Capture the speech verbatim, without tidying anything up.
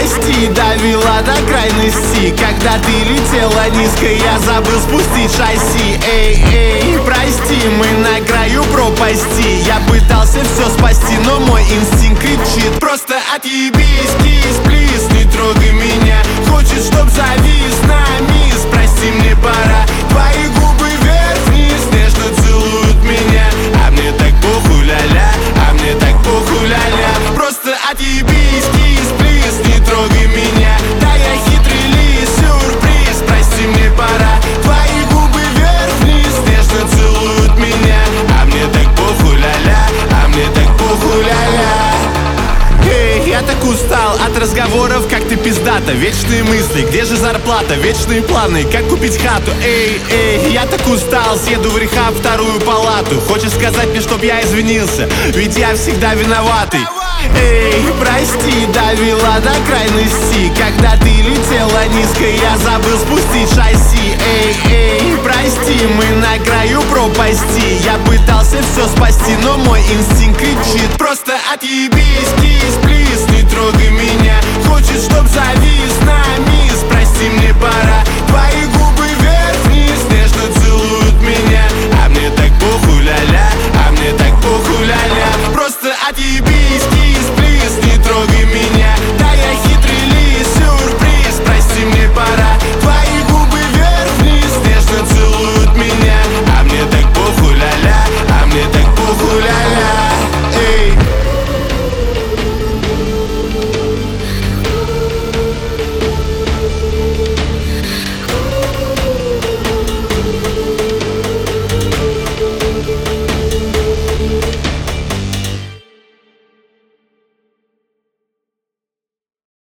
прости, довела до крайности. Когда ты летела низко, я забыл спустить шасси. Эй, эй, прости, мы на краю пропасти. Я пытался все спасти, но мой инстинкт кричит: просто отъебись, кис, плиз, не трогай меня. Хочет, чтоб завис на мисс, прости, мне пора. Твои губы вверх-вниз нежно целуют меня. А мне так похуй, ля-ля, а мне так похуй, ля-ля. Просто отъебись, кис, плиз, не трогай меня. Да я хитрый лис, сюрприз, прости, мне пора. Твои губы вверх-вниз нежно целуют меня. А мне так похуй, ля-ля, а мне так похуй, ля-ля. Эй, я так устал от разговоров, как ты пиздата. Вечные мысли, где же зарплата? Вечные планы, как купить хату? Эй, эй, я так устал, съеду в рехаб вторую палату. Хочешь сказать мне, чтоб я извинился? Ведь я всегда виноватый. Эй, прости, довела до крайности. Когда ты летела низко, я забыл спустить шасси. Эй, эй, прости, мы на краю пропасти. Я пытался все спасти, но мой инстинкт кричит: просто отъебись, кис, плиз, не трогай меня.